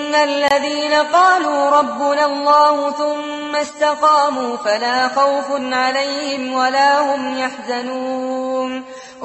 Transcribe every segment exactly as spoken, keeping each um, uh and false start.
الذين قالوا ربنا الله ثم استقاموا فلا خوف عليهم ولا هم يحزنون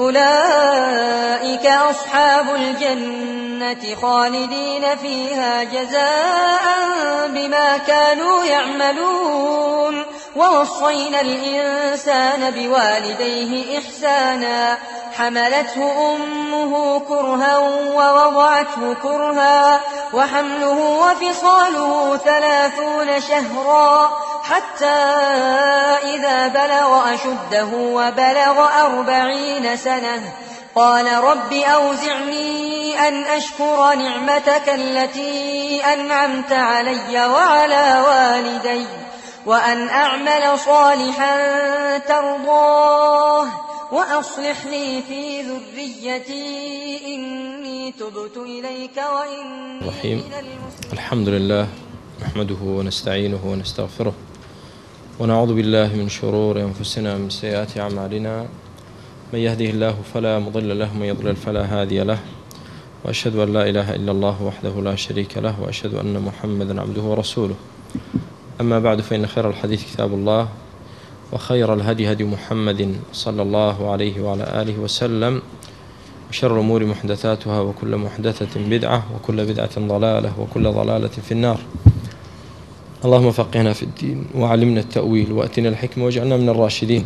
أولئك أصحاب الجنة خالدين فيها جزاء بما كانوا يعملون ووصينا الإنسان بوالديه إحسانا حملته أمه كرها ووضعته كرها وحمله وفصاله ثلاثون شهرا حتى إذا بلغ أشده وبلغ أربعين سنة قال رب أوزعني أن أشكر نعمتك التي أنعمت علي وعلى والدي وأن أعمل صالحا ترضاه وأصلح لي في ذريتي إني تبت إليك وإني الرحيم. الحمد لله نحمده ونستعينه ونستغفره ونعوذ بالله من شرور أنفسنا ومن سيئات أعمالنا من يهده الله فلا مضل له ومن يضلل فلا هادي له وأشهد أن لا إله إلا الله وحده لا شريك له وأشهد أن محمدا عبده ورسوله. أما بعد فإن خير الحديث كتاب الله وخير الهدي هدي محمد صلى الله عليه وعلى آله وسلم وشر الأمور محدثاتها وكل محدثة بدعة وكل بدعة ضلالة وكل ضلالة في النار. اللهم فقهنا في الدين وعلمنا التأويل وأتنا الحكمة واجعلنا من الراشدين.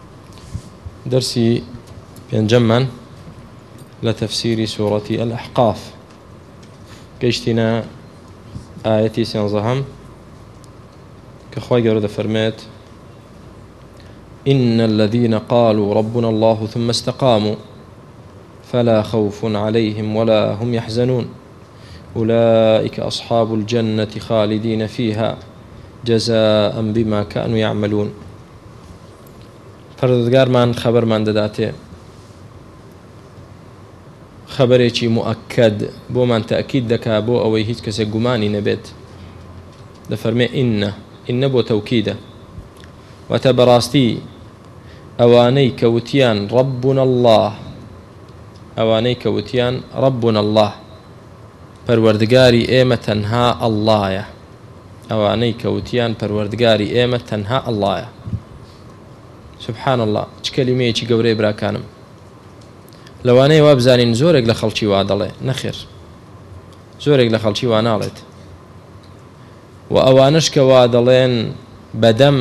درسي بينجمن لتفسير سورة الأحقاف كيشتنا آيتي سينظهم كخواي قرد فرمات إن الذين قالوا ربنا الله ثم استقاموا فلا خوف عليهم ولا هم يحزنون أولئك أصحاب الجنة خالدين فيها جزاء بما كانوا يعملون. پروردگار من خبر من داداته خبرێکی مؤكد بۆ من تأكيد دەکا بۆ ئەوەی هیچ کەسێک گومانی نەبێت. دەفەرمێ ئینە ئینە بۆ تەوکیدە واتە بەڕاستی ئەوانەی کەوتیان ربنا الله ئەوانەی کەوتیان ربنا الله پەروەردگاری ئێمە تەنها ئەڵڵایە ئەوانەی کەوتیان پەروەردگاری ئێمە تەنها ئەڵڵایە. سبحان الله چ کەلیمەیەکی گەورەی براکانم. لەوانەیە وا بزانین زۆرێک لە خەڵکی وا دەڵێ نەخێر زۆرێک لە خەڵکی وا ناڵێت و ئەوانش کە وا دەڵێن بەدەم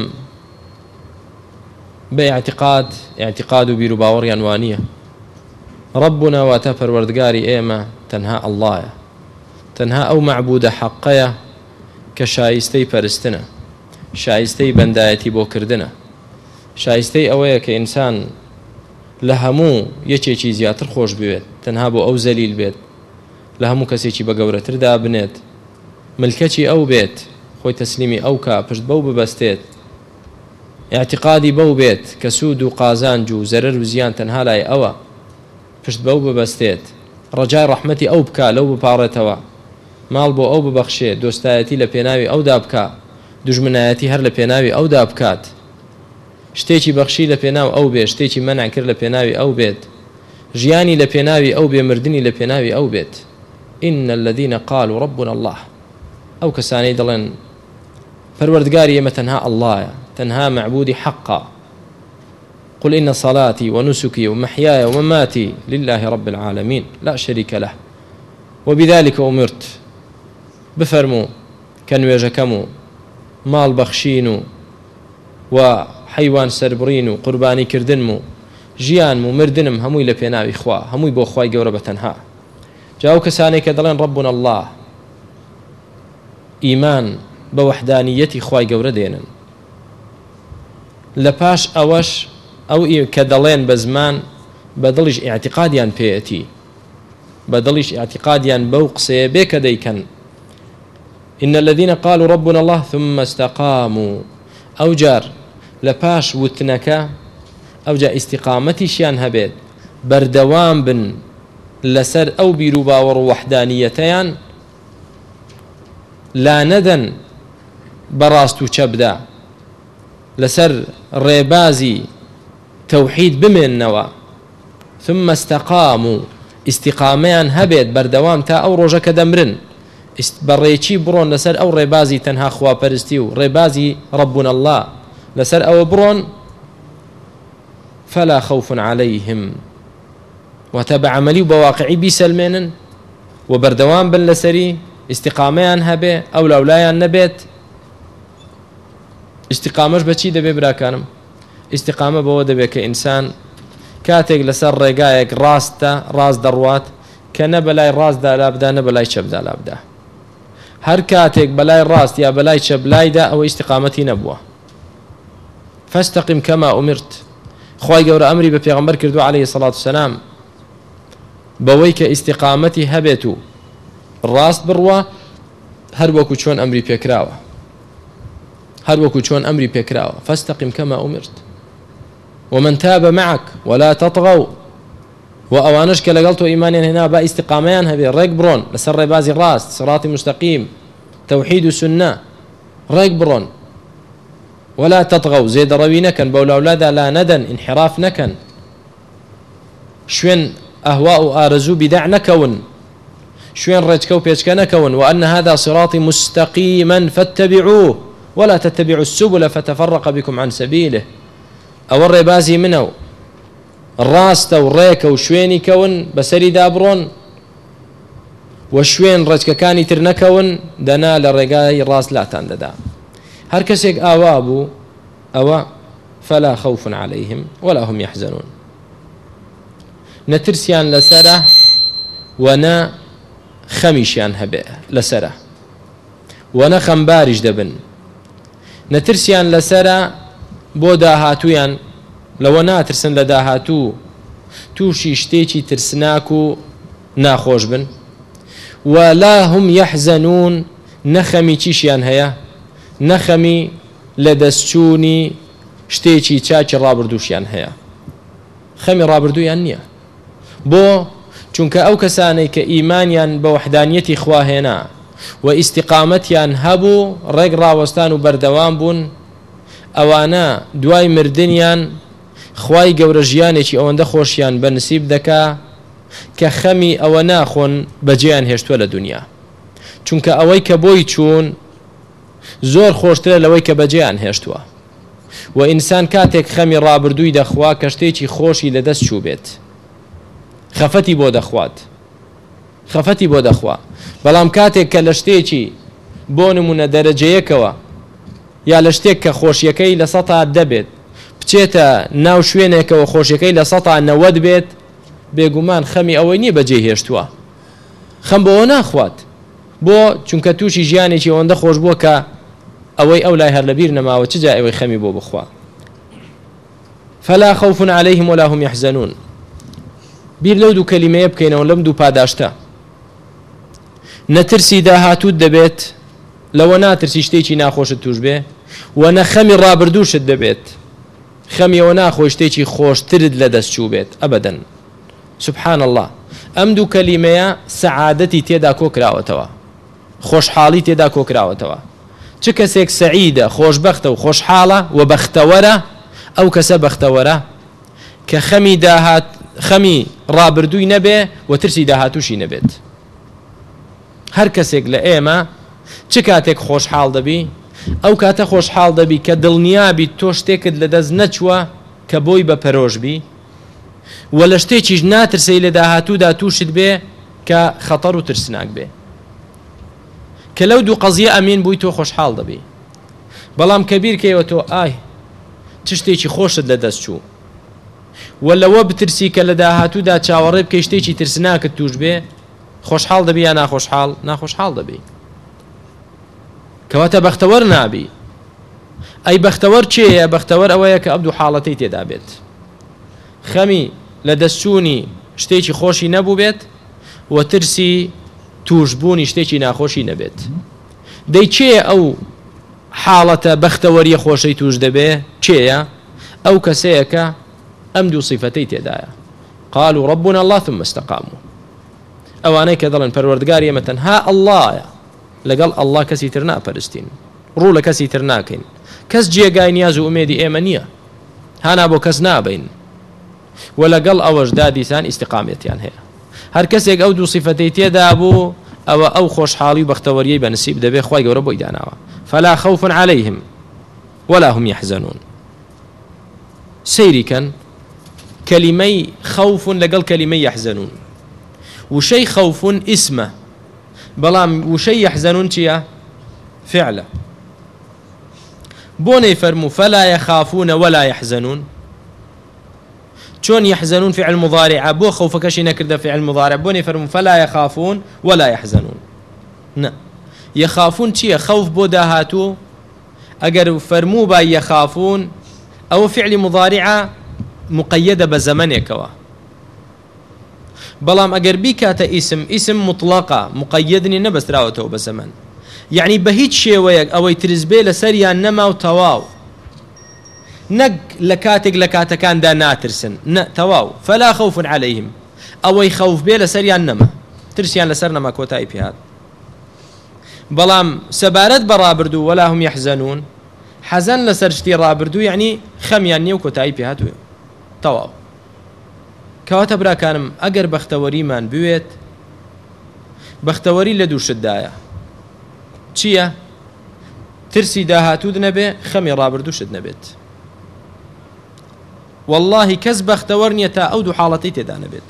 بە اعتقاد اعتقاد و بیر و باوەڕیان وانییە. ربنا واتە پەروەردگاری ئێمە تەنها ئەڵڵایە تەنها ئەو مەعبودە حەقەیە کە شایستەی پەرستنە شایستەی بەندایەتی بۆ کردنە شایستەی ئەوەیە کە ئینسان لە هەموو یەکێکی زیاتر خۆش بوێت تەنها بۆ ئەو زەلیل بێت لە هەموو کەسێکی بە گەورەتردا بنێت ملکەچی ئەو بێت خۆی تەسلیمی ئەو کا پشت بەو ببەستێت اعتقادی بەو بێت کە سوود و قازانج و زەرەر و زیان تەنها لای ئەوە پشت بەو ببەستێت ڕەجای ڕەحمەتی ئەو بکە لەو بپاڕێتەوە ماڵ بۆ ئەو ببەخشێت دۆستایەتی لە پێناوی ئەودا بکە دوژمنایەتی هەر لە پێناوی ئەودا بکات شتێکی بەخشی لە پێناو ئەو بێت شتێکی مەنع کرد لە پێناوی ئەو بێت ژیانی لە پێناوی ئەو بێ مردنی لە پێناوی ئەو بێت. إن الذين قالوا ربنا الله ئەو کەسانەی دەڵێن پەروەردگاری ئێمە تەنها ئەڵڵایە تەنها معبودی حەقا قل إن صلاتي ونسكي ومحياي ومماتي لله رب العالمين لا شريك له وبذلك أمرت بفرمو كنوێژەکەم ماڵ بەخشین و و حیوان سەربڕین و قوربانی کردنم و ژیانم و مردنم هەمووی لە پێناوی خوا هەمووی بۆ خوای گەورە بەتەنها. جا ئەو کەسانێک کە دەڵێن ربنا الله ئیمان بە وەحدانیەتی خوای گەورە دێنن لە پاش ئەوەش ئەو کە دەڵێن بە زمان بە دڵیش ئیعتیقادیان پێەتی بە دڵیش ئیعتیقادیان بەو قسەیە بێ کە دەیکەن إن الذين قالوا ربنا الله ثم استقاموا ئەو جار لە پاش وتنەکە ئەو جا ئیستیقامەتیشیان هەبێت بەردەوام بن لەسەر ئەو بیر و باوەڕ و وەحدانیەتەیان لا نەدەن بەڕاست و چەپدا لەسەر ڕێبازی تەوحید بمێننەوە ثم استقاموا استقامەیان هەبێت بەردەوام تا ئەو ڕۆژە کە دەمرن بەڕێکی بڕۆن لەسەر ئەو ڕێبازی تەنها خواپەرستی و ڕێبازی ربنا الله لەسەر ئەوە بڕۆن فلا خوف عليهم وتبع عملي وبواقعي بيسلمينن وبردوان بن لسري استقاميان هبه أو لولايان نبيت استقامش بچی دەبێ براکانم استقامە بەوە دەبێت کە ئینسان کاتێک لەسەر ڕێگایەک ڕاستە ڕاست دەڕوات کە نە بەلای ڕاستدا لابدا نە بەلای چەپدا لابدا هەر کاتێک بەلای ڕاست یا بەلای چەپ لایدا ئەوە استقامەتی نەبووە فاستقم كما أمرت خوای گەورە ئەمری بە پێغەمبەر کردو عليه الصلاة والسلام بەوەی کە استقامەتی هەبێت و ڕاست بڕوە هەر وەکو چۆن ئەمری پێکراوە هەر وەکو چۆن ئەمری پێکراوە فاستقم كما أمرت ومن تاب معك ولا تطغوا وأوانش کە لەگەڵ تۆ ئیمانیان هێنا با ئیستقامەیان هەبێ ڕێک بڕۆن لەسەر ڕێبازی ڕاست سراتی مستقیم تەوحید و سنە ڕێک بڕۆن ولا تطغوا زێدەڕەوی نەکەن بەولاولادا لا نەدەن انحراف نەکەن شوێن ئەهوا و ئارەزوو بیداع نەکەون شوێن ڕێچکە و پێچکە نەکەون وأن هذا صراطي مستقيما فاتبعوه ولا تتبعوا السبل فتفرق بكم عن سبيله ئەوە ڕێبازی منە و ڕاستە و ڕێکە و شوێنی کەون بەسەری دابڕۆن و شوێن ڕێچکەکانی تر نەکەون دەنا لە ڕێگای ڕاست لاتان دەدا هەر کەسێک ئاوا بوو ئەوە فلا خوف عليهم ولا هم يحزنون نەترسیان لەسەرە و نە خەمیشیان هەبێ لەسەرە و نە خەمباریش دەبن نەترسیان لەسەرە بۆ داهاتوویان لەوە ناترسن لە داهاتوو تووشی شتێکی ترسناک و ناخۆش بن ولا هم يحزنون نەخەمی چیشیان هەیە نەخەمی لە دەستچوونی شتێکی چاکی ڕابردووشیان هەیە خەمی ڕابردوویان نییە بۆ چونکە ئەو کەسانەی کە ئیمانیان بە وحدانیەتی خوا هێنا و ئیستیقامەتیان هەبوو ڕێک ڕاوەستان و بەردەوام بوون ئەوانە دوای مردنیان خوای گەورە ژیانێکی ئەوەندە خۆشیان بە نسیب دەکا کە خەمی ئەوە ناخۆن بەجێیان هێشتووە لە دنیا چونکە ئەوەی کە بۆی چوون زۆر خۆشترە لەوەی کە بەجێیان هێشتووە و ئینسان کاتێک خەمی ڕابردووی دەخوا کە شتێکی خۆشی لەدەست چوو بێت خەفەتی بۆ دەخوات خەفەتی بۆ دەخوا بەڵام کاتێک کە لە شتێکی بۆ نمونە دەرەجەیەکەوە یا لە شتێک کە خۆشیەکەی لە سەتا دەبێت بچێتە ناو شوێنێکەوە خۆشیەکەی لە سەتا نەوەد بێت بێگومان خەمی ئەوەی نییە بەجێ هێشتووە خەم بۆەوە ناخوات بۆ چونکە تووشی ژیانێکی ئەوەندە خۆش بووە کە ئەوەی ئەو لای هەر لەبیر نەماوە چ جا ئەوەی خەمی بۆ بخوا فلا خوف عليهم ولا هم يحزنون بیر لەو دوو کەلیمەیە بکەینەوە لەم دوو پاداشتە نەترسی داهاتووت دەبێت لەوە ناترسی شتێکی ناخۆشت توش بێ و نە خەمی ڕابردووشت دەبێت خەمیەوە ناخۆی شتێکی خۆشترت لە دەست چوو بێت ئەبەدەن سبحان الله ئەم دوو کەلیمەیە سەعادەتی تێدا کۆکراوەتەوە خۆشحاڵی تێدا کۆکراوەتەوە چ کەسێک سەعیدە خۆشبەختە و خۆشحاڵە و بەختەوەرە ئەو کەسە بەختەوەرە کە خەمی داهات خەمی ڕابردووی نەبێ و ترسی داهاتووشی نەبێت هەر کەسێک لە ئێمە چ کاتێک خۆشحاڵ دەبی ئەو کاتە خۆشحاڵ دەبی کە دڵنیابی تۆ شتێکت لە دەست نەچووە کە بۆی بە پەرۆژبی و لە شتێکیش ناترسی لە داهاتوودا تووشت بێ کە خەتەر و ترسناک بێ کە لەو دوو قەزیە ئەمین بووی تۆ خۆشحاڵ دەبی بەڵام کە بیرکەیەوە تۆ ئای چ شتێکی خۆشت لە دەست چوو و لەوە بترسی کە لە داهاتوودا چاوەڕێ بکەی شتێکی ترسناکت توش بێ خۆشحاڵ دەبی یا ناخۆشحاڵ ناخۆشحاڵ دەبی کەواتە بەختەوەر نابی ئەی بەختەوەر چێیە بەختەوەر ئەوەیە کە ئەم دوو حاڵەتەی تێدا بێت خەمی لە دەستچوونی شتێکی خۆشی نەبوو بێت و ترسی توشبوونی شتێکی ناخۆشی نەبێت دەی چێە ئەو حاڵەتە بەختەوەریە خۆشەی توش دەبێ چێیە ئەو کەسەیە کە ئەم دوو صیفەتەی تێدایە قالوا ربنا الله ثم استقاموا ئەوانەی کە دەڵێن پەروەردگار ئێمە تەنها ئەڵڵایە لەگەڵ ئەڵڵا کەسی تر ناپەرستین ڕوو لە کەسی تر ناکەین کەس جێگای نیاز و ئومێدی ئێمە نییە هانا بۆ کەس نابین و لەگەڵ ئەوەشدا دیسان ئیستیقامەتیان هەیە هەر کەسێک ئەو دوو صیفەتەی تێدا بوو ئەوە ئەو خۆشحاڵی و بەختەوەریەی بەنسیب دەبێ خوای گەورە بۆی داناوە. فلا خوف عليهم ولا هم يحزنون. سيري كان كلمي خوف لقل كلمي يحزنون. وشي خوف اسمه بلام وشي يحزنون تيا فعله. بوني فرمو فلا يخافون ولا يحزنون. شون يحزنون فعل مضارع بو خوفك شي نكرده فعل مضارع بوني فرمو فلا يخافون ولا يحزنون. نا يخافون تيا خوف بو داهاتو اگر فرمو با يخافون او فعل مضارع مقيده بزمنك بلام اگر بكات اسم اسم مطلقه مقيدني نبس راوته بزمن يعني بهيج شيء ويك او يترزبي لسريا نما وتواو نق لكاتك لكاتا كان دا ناترسن ن تواو فلا خوف عليهم او يخوف بي لسريا نما ترسيان لسرنا ما كوتاي في هذا بلام سبارت برابردو ولا هم يحزنون حزن لسرشتي رابردو يعني خميان نيو كوتاي في هذا تواو كواتا برا كانم اگر بختوري من بويت بختوري لدو شدايا چییە؟ ترسی داهاتوود نەبێ خەمی ڕابردووشت نەبێت. واللهی کەس بەختەوەر نییە تا ئەو دوو حاڵەتەی تێدا نەبێت.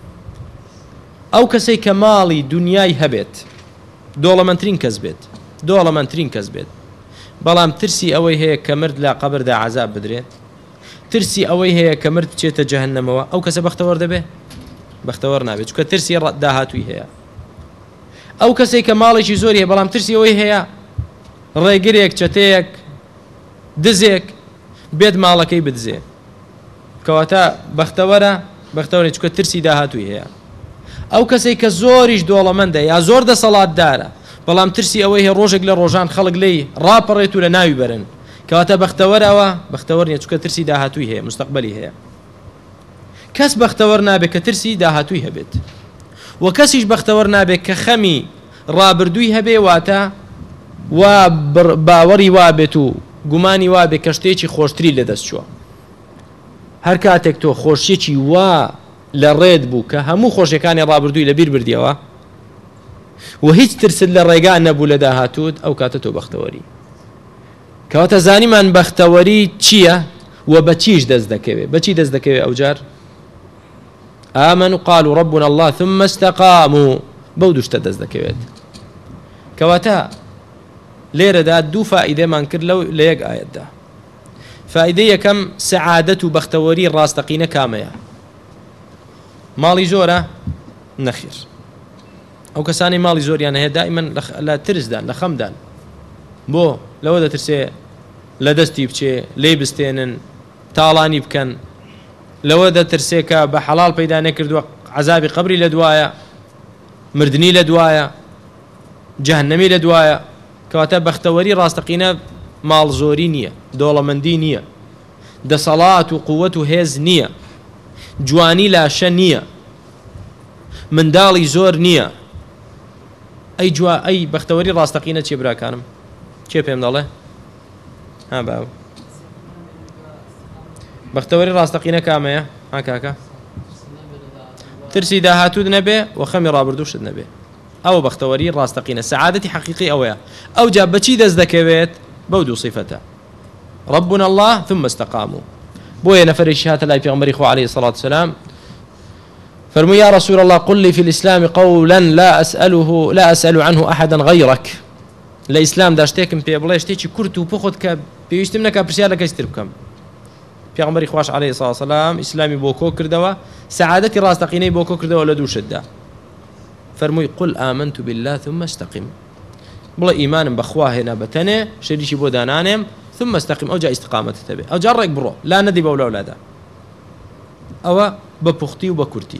ئەو کەسەی کە ماڵی دنیای هەبێت دۆڵەمەندترین کەس بێت دۆڵەمەندترین کەس بێت بەڵام ترسی ئەوەی هەیە کە مرد لە قەبردا عەزاب بدرێت ترسی ئەوەی هەیە کە مرد بچێتە جەهەنەمەوە ئەو کەسە بەختەوەر دەبێ؟ بەختەوەر نابێت چونکە ترسی داهاتووی هەیە. ئەو کەسێک کە ماڵێکی زۆری هەیە بەڵام ترسی ئەوەی هەیە ڕێگرێک چەتەیەک دزێک بێت ماڵەکەی بدزێ کەواتە بەختەوەرە بەختەوەرە چونکە ترسی داهاتووی هەیە. ئەو کەسێک کە زۆریش دۆڵەمەندە یا زۆر دەسەڵاتدارە بەڵام ترسی ئەوەی هەیە ڕۆژێک لە ڕۆژان خەڵک لێی ڕاپەڕێت و لە ناوی بەرن کەواتە بەختەوەرەوە بەختەوەر نیە چونکە ترسی داهاتووی هەیە مستەقبەلی هەیە. کەس بەختەوەر نابێت کە ترسی داهاتووی هەبێت و کەسیش بەختەوەر نابێت کە خەمی ڕابردووی هەبێ واتە وا باوەڕی وابێت و گومانی وابێت کە شتێکی خۆشتری لەدەست چووە. هەر کاتێک تۆ خۆشیێکی وا لە ڕێت بوو کە هەموو خۆشیەکانی ڕابردووی لەبیر بردیەوە و هیچ ترست لە ڕێگا نەبوو لە داهاتوت ئەو کاتە تۆ بەختەوەری. کەواتە زانیمان بەختەوەری چییە و بە چیش دەست دەکەوێت بەچی دەست دەکەوێت ئەو جار؟ آمنوا قالوا ربنا الله ثم استقاموا بودشت دەست دەکەوێت. کەواتە لێرەدا دوو فائیدەمان کرد لەو لە یەک ئایەتدا. فائیدەی یەکەم سەعادەت و بەختەوەری ڕاستەقینە کامەیە؟ ماڵی زۆرە؟ نەخیر. ئەو کەسانی ماڵی زۆریان هەیە دائیمەن لە ترسدان لە خەمدان بۆ لەوە دەترسێ لە دەستی بچێ لێی بستێنن تاڵانی بکەن لەوە دەترسێ کە بە حەڵال پەیدا نەکردووە عەزابی قەبری لە دوایە مردنی لە دوایە جەهەنەمی لە دوایە. کەواتە بەختەوەری ڕاستەقینە ماڵ زۆری نییە دۆڵەمەندی نییە دەسەڵات و قووەت و هێز نییە جوانی لاشە نییە منداڵی زۆر نییە. ئەی جوا ئەی بەختەوەری ڕاستەقینە چێ براکانم چێ پێم دەڵێ؟ ها باو بەختەوەری ڕاستەقینە کامەیە؟ ها کاکە ترسی داهاتوود نەبێ و خەمی ڕابردووشت نەبێ ئەوە بەختەوەری ڕاستەقینە. سەعادەتی حەقیقی ئەوەیە. ئەو جا بەچی دەست دەکەوێت؟ بەو دوو صیفەتە ربنا الله ثم استقاموا. بۆیە نەفەرێکی هاتە لای پێغەمبەری خوا عەلەیهی سەڵات وسەلام فەرمووی یا رسول الله قل لي في الإسلام قولا لا أسأله لا أسأل عنه أحدا غيرك. لە ئیسلامدا شتێکم پێ بڵێ شتێکی کورت و پخۆت کە پێویستم نەکا پرسیار لە کەسی تر بکەم. پێغەمبەری خوش عەلەیهی سەڵات وسەلام ئیسلامی بۆ کۆ کردەوە سەعادەتی ڕاستەقینەی بۆ کۆ کردەوە لە دوو شتدا. فەرمووی قل آمنت بالله ثم استقم بڵێ ئیمانم بەخوا هێنا بەتەنێ شەریکی بۆ دانانێم ثم استقم ئەو جا ئیستقامەتت هەبێ ئەو جا ڕێک بڕۆ لا نەدی بەو لەولادا. ئەوە بە پوختی و بە کورتی.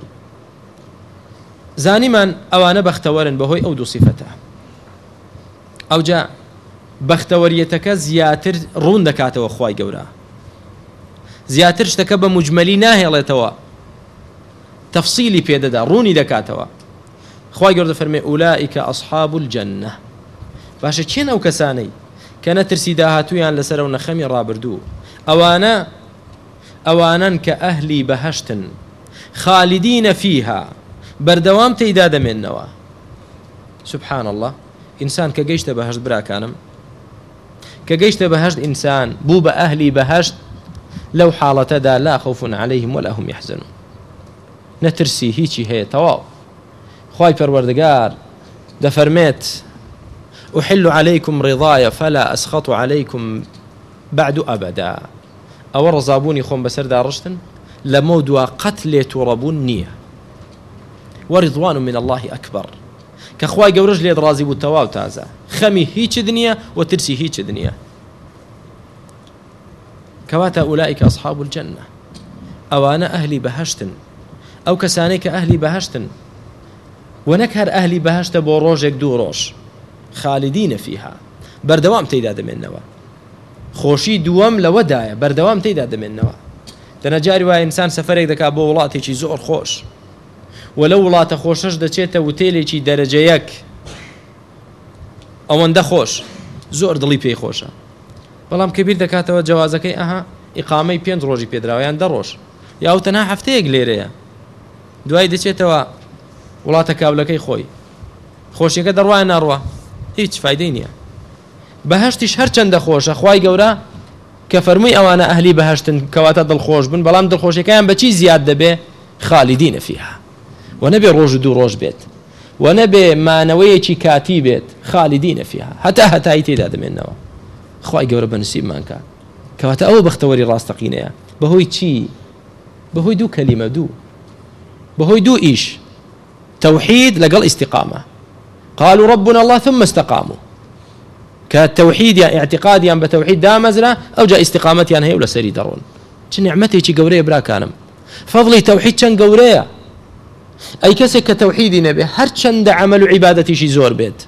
زانیمان ئەوانە بەختەوەرن بەهۆی ئەو دوو صیفەتە. ئەو جا بەختەوەریەتەکە زیاتر ڕوون دەکاتەوە خوای گەورە زیاتر شتەکە بە موجمەلی ناهێڵێتەوە تەفسیلی پێدەدا ڕوونی دەکاتەوە. خوای گەورە دەفەرمێ ئولائیکە ئەصحاب الجەنە. باشە چێن ئەو کەسانەی کە نەترسی داهاتوویان لەسەر و نەخەمی ڕابردوو ئەوانە ئەوانن کە ئەهلی بەهەشتن خالدینە فیها بەردەوام تێیدا دەمێننەوە. سبحان الله إنسان كجيشت بهشت براكانم كجيشت بهشت إنسان بوب أهلي بهشت لو حالة دا لا خوف عليهم ولا هم يحزنون نترسي هيجي هي تواو خواي پروردگار دفرميت أحل عليكم رضايا فلا أسخط عليكم بعد أبدا أو رزابوني خون بسر دارشتن لمودوا قتل تربون نية ورضوان من الله أكبر كخواي قورج لي درازي بوتواو تازا خمي هيج دنيا وترسي هيج دنيا كواتا أولئك أصحاب الجنة أو أنا أهلي بهشتن أو كسانيك أهلي بهشتن ونكهر أهلي بهشت بوروجك دو روش خالدين فيها بردوام تيداد من نوا خوشي دوام لودايا بردوام تيداد من نوا دنجاري وا إنسان سفرك دكا بو ولاتي چي زور خوش ولو ولات خوشش دچيتا وتيلي چي درجه يك اوان ده خوش زور دلي پي خوشا بلام كبير دكاتوا جوازكي اها اقامي پنج روجي پيدراويان ده روش يا او تنها هفتيك ليريا دوای دچيتوا وڵاتە کابلەکەی خۆی خۆشیەکە دەڕوایە ناڕوە هیچ فایدەی نییە بەهەشتیش هەرچەندە خۆشە خوای گەورە کە فەرمووی ئەوانە ئەهلی بەهەشتن کەواتە دڵخۆش بن بەڵام دڵخۆشیەکەیان بەچی زیاد دەبێ خالیدینە فیها و نەبێ ڕۆژ و دوو ڕۆژ بێت و نەبێ مانەوەیەکی کاتی بێت خالیدینە فیها هەتا هەتایی تێدا دەمێنەوە خوای گەورە بەنسیبمان کات کەواتە ئەوە بەختەوەری ڕاستەقینەیە بەهۆی چی بەهۆی دوو کەلیمە دوو بەهۆی دوو ئیش توحيد لقل استقامة قالوا ربنا الله ثم استقاموا كالتوحيد يعني اعتقاد يعني بتوحيد دامزنا أو جاء استقامة يعني هي ولا سري درون شن نعمتي شي قورية برا كانم فضلي توحيد شن قورية أي كسك توحيد نبي هر شن دا عمل عبادتي شي زور بيت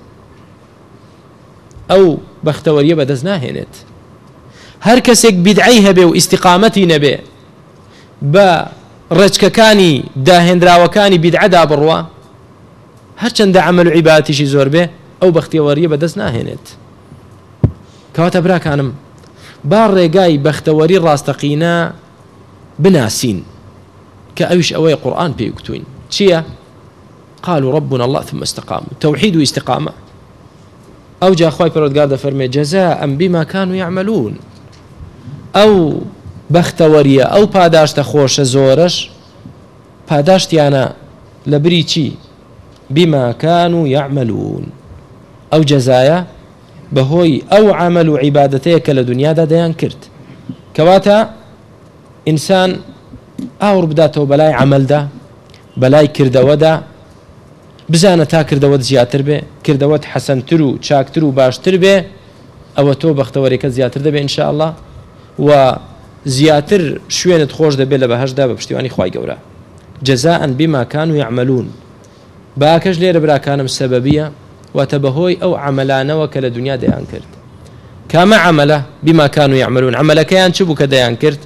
أو بختورية بدزنا هنت هر كسك بدعيها بي واستقامتي نبي با رجككاني داهندراوكاني بدعدا بروا هرچەندە عمل و عیبادەتیشی زۆر بێ ئەو بەختیەوەریە بەدەست ناهێنێت کەواتە براکانم با ڕێگای بەختەوەری ڕاستەقینە بناسین کە ئەویش ئەوەی قورئان پێی گوتوین چییە؟ قالوا ربنا الله ثم استقاموا توحيد واستقامة أو جاء خوي پروردگار دەفەرمێ جزاء بما كانوا يعملون أو بەختەوەریە ئەو پاداشتە خۆشە زۆرش پاداشتیانە لەبری چی؟ بما كانوا يعملون أو جزايا بهوي أو عمل عبادتك لدنيا دا ديان كرت كواتا إنسان أور بداته بلاي عمل دا بلاي كردو دا بزانة تا كردو زياتر بي كردو حسن ترو شاك ترو باش تربي أو تو بختوريك زياتر دا بي إن شاء الله وزياتر شوينة خوش دا بي لبهاش دا بپشتیوانی خواهی گورا جزاء بما كانوا يعملون باكش لير براكانم السببية وتبهوي أو عملانه وكلا دنيا ديان كرت كما عمله بما كانوا يعملون عمل كيان شبك ديان كرت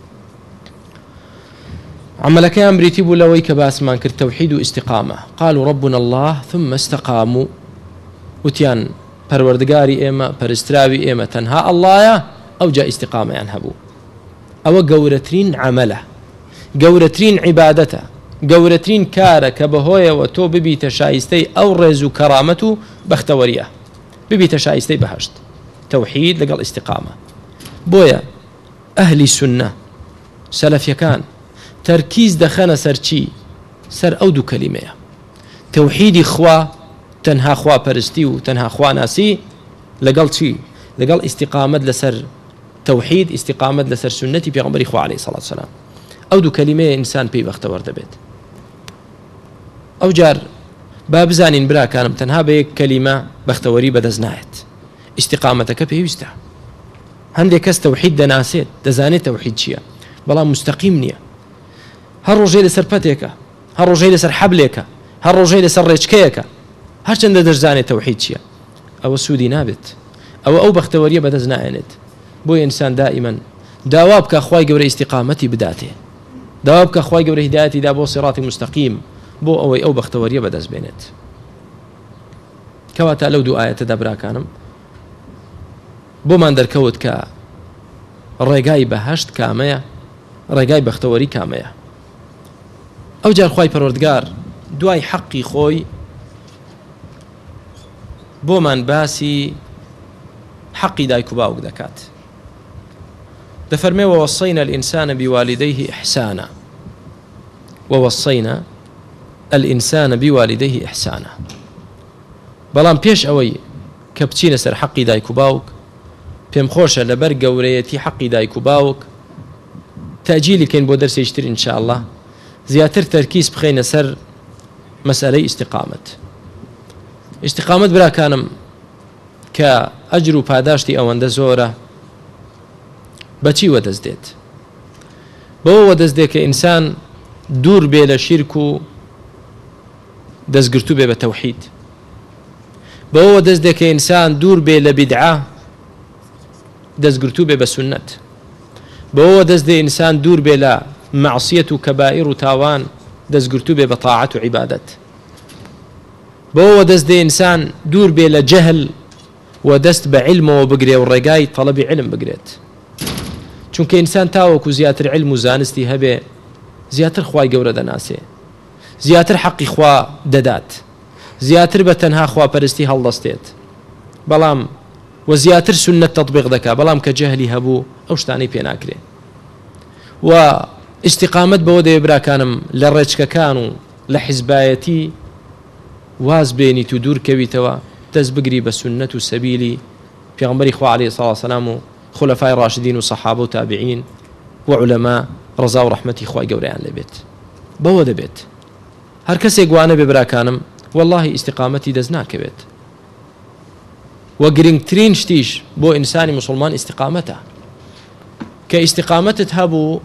عمل كيان بريتيبو لوي كباس ما كرت توحيد واستقامة قالوا ربنا الله ثم استقاموا وتيان پروردگاري إيما پرستراوي إيما تنها الله أو جاء استقامة ينهبو أو قورترين عمله قورترين عبادته گەورەترین کارە کە بەهۆیەوە تۆ ببیتە شایستەی ئەو ڕێز و کەرامەت و بەختەوەریە ببیتە شایستەی بەهەشت تەوحید لەگەڵ ئیستیقامە بۆیە ئەهلی سونە سەلەفیەکان تەرکیز دەخەنە سەر چی سەر ئەو دوو کەلیمەیە تەوحیدی خوا تەنها خوا پەرستی و تەنها خوا ناسی لەگەڵ چی لەگەڵ ئیستیقامەت لەسەر تەوحید ئیستیقامەت لەسەر سونەتی پێغەمبەری خوا عەلەیهی سەڵات وسەلام ئەو دوو کەلیمەیە ئینسان پێی بەختەوەر دەبێت ئەو جار با بزانین براکانم تەنها بە یەک کەلیمە بەختەوەری بەدەست نایەت ئیستیقامەتەکە پێویستە هەندێک کەس تەوحید دەناسێت دەزانێت تەوحید چییە بەڵام مستەقیم نییە هەر ڕۆژەی لەسەر پەتێکە هەر ڕۆژەی لەسەر حەبلێکە هەر ڕۆژەی لەسەر ڕێچکەیەکە هەرچەندە دەشزانێت تەوحید چییە ئەوە سوودی نابێت ئەوە ئەو بەختەوەریە بەدەست نایەنێت بۆی ئینسان دائیمەن داوا بکە خوای گەورە ئیستیقامەتی بداتێ داوا بکە خوای گەورە هیدایەتی دا بۆ سیڕاتی مستەقیم بۆ ئەوەی ئەو بەختەوەریە بەدەست بێنێت کەواتە لەو دوو ئاەتەدا براکانم بۆمان دەرکەوت کە ڕێگای بەهەشت کامەیە ڕێگای بەختەوەری کامەیە ئەو جار خوای پەروەردگار دوای حەقی خۆی بۆمان باسی حەقی دایک و باوک دەکات. دەفەرمێ ووەصەینە الئینسانە بیوالدەیه ئیحسانە ووەصەینە الئینسانە بیوالدەیه ئیحسانە. بەڵام پێش ئەوەی کە بچینە سەر حەقی دایک و باوک پێم خۆشە لەبەر گەورەیەتی حەقی دایک و باوک تەجیلی کەین بۆ دەرسێشتر ئینشاءالله زیاتر تەرکیز بخەینە سەر مەسئلەی ئیستیقامەت. ئیستیقامەت براکانم کە ئەجر و پاداشتی ئەوەندە زۆرە بەچی وەدەستێت؟ بەوە وەدەستێت کە ئینسان دوور بێ لە شیرک و دەستگرتو بێ بە تەوحید، بەوە وەدەستێت کە ئینسان دوور بێ لە بیدعە دەستگرتو بێ بە سونەت، بەوە وەدەستێت ئینسان دوور بێ لە معصیەت و کەبائیر و تاوان دەستگرتو بێ بە تاعەت و عیبادەت، بەوە وەدەستێت ئینسان دوور بێ لە جەهل و دەست بە عیلمەوە بگرێ و ڕێگای تەڵەبی عیلم بگرێت. چونکە ئینسان تاوەکو زیاتر عیلم و زانستی هەبێ زیاتر خوای گەورە دەناسێ، زیاتر حەقی خوا دەدات، زیاتر بە تەنها خواپەرستی هەڵدەستێت، بەڵام و زیاتر سنت تطبیق دەکا، بەڵام کە جەهلی هەبوو ئەو شتانەی پێ ناکرێ. و ئیستیقامەت بەوە دەیە براکانم لە ڕێچکەکان و لە حیزبایەتی واز بێنیت و دوور کەویتەوە دەست بگری بە سنت و سەبیلی پێغەمبەری خوا عەلەیهی سەڵاتو وەسەلام و خولەفای ڕاشدین و سەحابە و تابعین و عولەما ڕەزا و ڕەحمەتی خوای گەورەیان لەبێت. بەوە دەبێت هەر کەسێک وانە بێ براکانم واللهی ئیستیقامەتی دەست ناکەوێت. و گرنگترین شتیش بۆ ئینسانی مسلمان ئیستیقامەتە کە ئیستیقامەتت هەبوو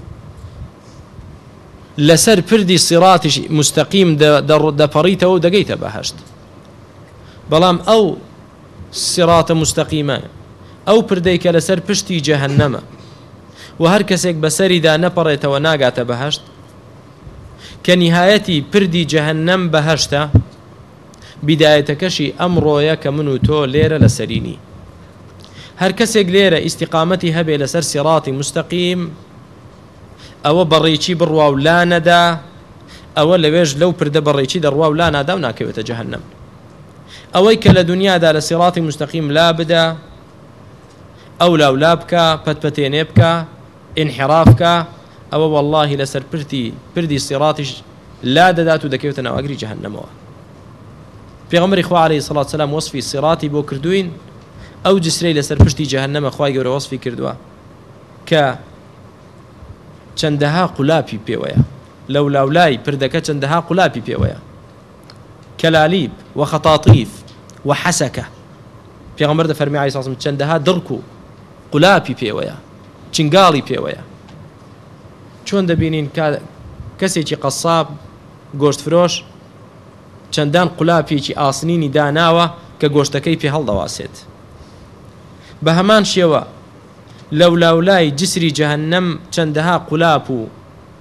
لەسەر پردی سیڕاتیش مستەقیم دەپەڕیتەوە و دەگەیتە بەهەشت. بەڵام ئەو سیڕاتە مستەقیمە ئەو پردەی کە لەسەر پشتی جەهەنەمە و هەر کەسێک بەسەریدا نەپەڕێتەوە ناگاتە بەهەشت کە نیهایەتی پردی جەهەنەم بەهەشتە، بیدایەتەکەشی ئەمڕۆیە کە من و تۆ لێرە لەسەرینی. هەر کەسێک لێرە ئیستیقامەتی هەبێ لەسەر سیڕاتی مستەقیم ئەوە بەڕێکی بڕوا و لا نەدا، ئەوە لەوێژ لەو پردە بەڕێکی دەڕوا و لا نادا و ناکەوێتە جەهەنەم. ئەوەی کە لە دنیادا لە سیڕاتی مستەقیم لا بدە، ئەو لاولا بکە، پەتپەتێنێ بکە، ئینحراف بکە، ئەوە واللهی لەسەر پردی پردی سیڕاتیش لا دەدات و دەکەوێتە ناوەگری جەهەنەمەوە. پێغەمبەری خوا عەلەیهی سەڵاتو وەسەلام وەسفی سیڕاتی بۆ کردوین، ئەو جسرەی لەسەر پشتی جەهەنەمە خوای گەورە وەسفی کردووە کە چەندەها قولاپی پێوەیە، لەو لاولای پردەکە چەندەها قولاپی پێوەیە، کەلالیب و خەتاتیف و حەسەکە. پێغەمبەر دەفەرمی عەلەیهی سەڵاتو وەسەلام چەندەها دڕک و قولاپی پێوەیە، چنگاڵی پێوەیە. چۆن دەبینین کەسێکی قەساب گۆشت فرۆش چەندان قولاپێکی ئاسنینی داناوە کە گۆشتەکەی پێ هەڵدەواسێت. بە هەمان شێوە لەو لاولای جسری جەهەنەم چەندەها قولاپ و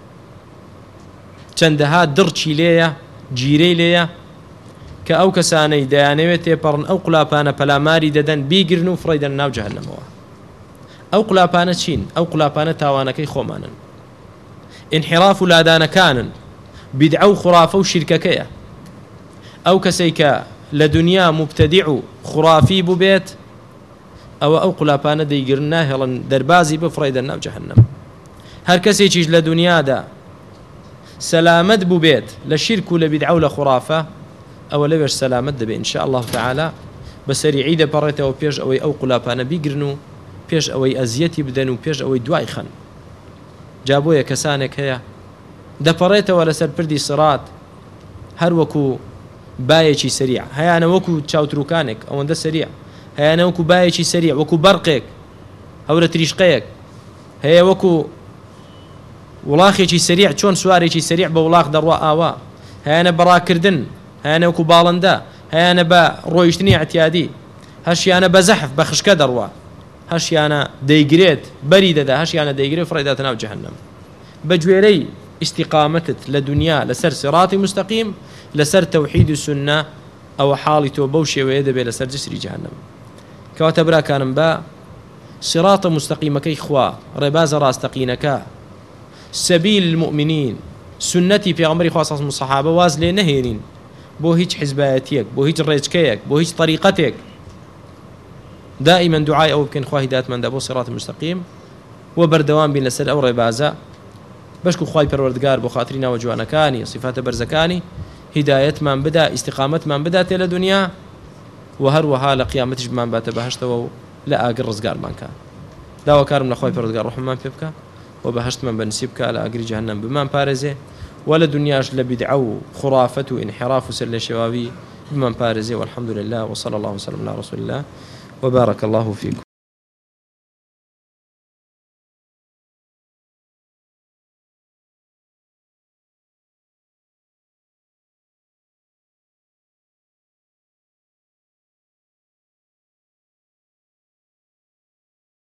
چەندەها دڕچی لێیە، گیرەی لێیە کە ئەو کەسانەی دەیانەوێت تێپەڕن ئەو قولاپانە پەلاماری دەدەن بیگرن و فڕێدەن ناو جەهەنەمەوە. ئەو قولاپانە چین؟ ئەو قولاپانە تاوانەکەی خۆمانن، ئینحراف و لادانەکانن، بیدعە و خوڕافە و شیرکەکەیە. ئەو کەسەی کە لە دنیا مبتەدیع و خوڕافی بوو بێت ئەوە ئەو قولاپانە دەیگرن ناهێڵن دەربازی بفڕێدەن ناو جەهەنەم. هەر کەسێکیش لە دنیادا سەلامەت بوو بێت لە شیرک و لە بیدعە و لە خوڕافە ئەوە لەوێش سەلامەت دەبێت ئینشاء الله تعالی بە سەریعی دەپەڕێتەوە پێش ئەوەی ئەو قولاپانە بیگرن و پێش ئەوەی ئەزیەتی بدەن و پێش ئەوەی دوای خەن. جا بۆیە کەسانێک هەیە دەپەڕێتەوە لەسەر پردی سیڕات هەر وەکو بایەکی سەریع، هەیانە وەکو چاوتروکانێک ئەوەندە سەریع، هەیانە وەکو بایەکی سەریع، وەکو بەرقێک هەورە تریشقەیەک، هەیە وەکو وڵاخێکی سەریع چۆن سوارێکی سەریع بە وڵاخ دەڕوا ئاوا، هەیانە بەڕاکردن، هەیانە وەکو باڵندە، هەیانە بە ڕۆیشتنی ئەتیادی، هەشیانە بە زەحف بە خشکە دەڕوا، هەشیانە دەیگرێت بەری دەدا، هەشیانە دەیگرێت فڕێداتە ناو جەهەنەم. بە گوێرەی ئیستیقامەتت لە دنیا لەسەر سیڕاتی مستەقیم لەسەر تەوحید و سونە ئەوە حاڵی تۆ بەو شێوەیە دەبێت لەسەر جسری جەهەنەم. کەواتە براکانم بە سیڕاتە مستەقیمەکەی خوا، ڕێبازە ڕاستەقینەکە، سەبیل المؤمنین، سنەتی پێغەمبەری خوا صلی الله علیه و سەحابە واز لێ نەهێنین بۆ هیچ حیزبایەتیەک، بۆ هیچ ڕێچکەیەک، بۆ هیچ طریقەتێک دائما دعاء أو بكن خواهي دات من دابو صراط المستقيم وبردوان بين لسر أو ربازة بشكو خواهي پروردگار بخاطرنا وجوانكاني صفات برزكاني هداية من بدا استقامة من بدا تيلا دنيا وهر وها قيامتش بمان بات بهشت لا أقر رزقار من كان داوا كارم لخواهي پروردگار رحمان بيبكا وبهشت من بنسيبك لا أقر جهنم بمان بارزه ولا دنياش لبدعو خرافة وانحراف سل شبابي بمن بارزه والحمد لله وصلى الله وسلم على رسول الله وبارك الله فيكم.